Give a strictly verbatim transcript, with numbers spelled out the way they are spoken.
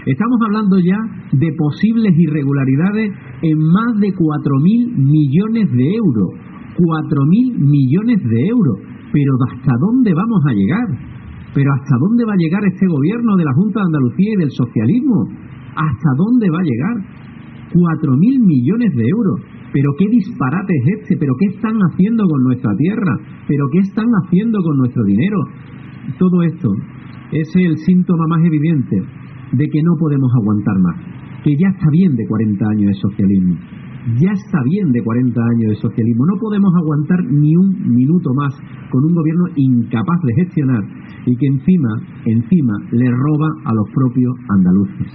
Estamos hablando ya de posibles irregularidades en más de cuatro mil millones de euros. cuatro mil millones de euros. Pero ¿hasta dónde vamos a llegar? ¿Pero hasta dónde va a llegar este gobierno de la Junta de Andalucía y del socialismo? ¿Hasta dónde va a llegar? cuatro mil millones de euros. ¿Pero qué disparate es este? ¿Pero qué están haciendo con nuestra tierra? ¿Pero qué están haciendo con nuestro dinero? Todo esto es el síntoma más evidente de que no podemos aguantar más. Que ya está bien de cuarenta años de socialismo. Ya está bien de cuarenta años de socialismo. No podemos aguantar ni un minuto más con un gobierno incapaz de gestionar y que encima, encima le roba a los propios andaluces.